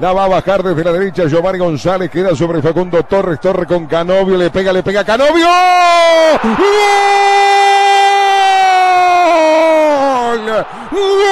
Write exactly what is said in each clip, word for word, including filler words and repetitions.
La va a bajar desde la derecha Giovanni González. Queda sobre Facundo Torres. Torres con Canovio. Le pega, le pega a Canovio. ¡Gol! ¡Gol!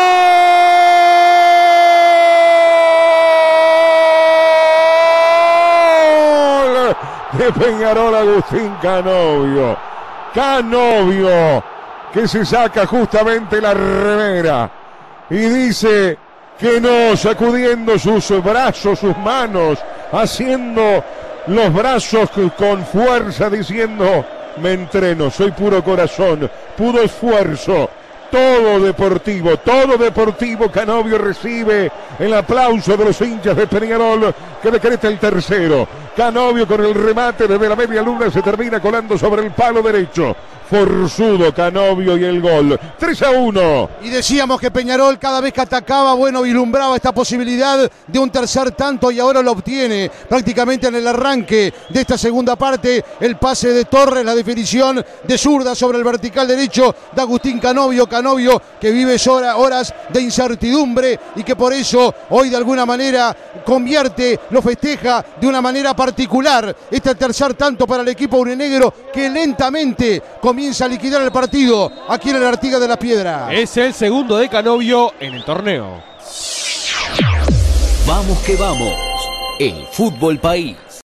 De Peñarol, Agustín Canovio. Canovio, que se saca justamente la remera y dice que no, sacudiendo sus brazos, sus manos, haciendo los brazos con fuerza, diciendo: me entreno, soy puro corazón, puro esfuerzo. Todo deportivo, todo deportivo. Canovio recibe el aplauso de los hinchas de Peñarol, que decreta el tercero. Canovio con el remate desde la media luna se termina colando sobre el palo derecho. Forzudo Canovio y el gol. tres a uno. Y decíamos que Peñarol cada vez que atacaba, bueno, vislumbraba esta posibilidad de un tercer tanto y ahora lo obtiene prácticamente en el arranque de esta segunda parte. El pase de Torres, la definición de zurda sobre el vertical derecho de Agustín Canovio. Canovio que vive horas de incertidumbre y que por eso hoy de alguna manera convierte, lo festeja de una manera particular. Este tercer tanto para el equipo aurinegro que lentamente comienza a liquidar el partido aquí en el Artigas de la Piedra. Es el segundo de Canovio en el torneo. Vamos que vamos, el Fútbol País.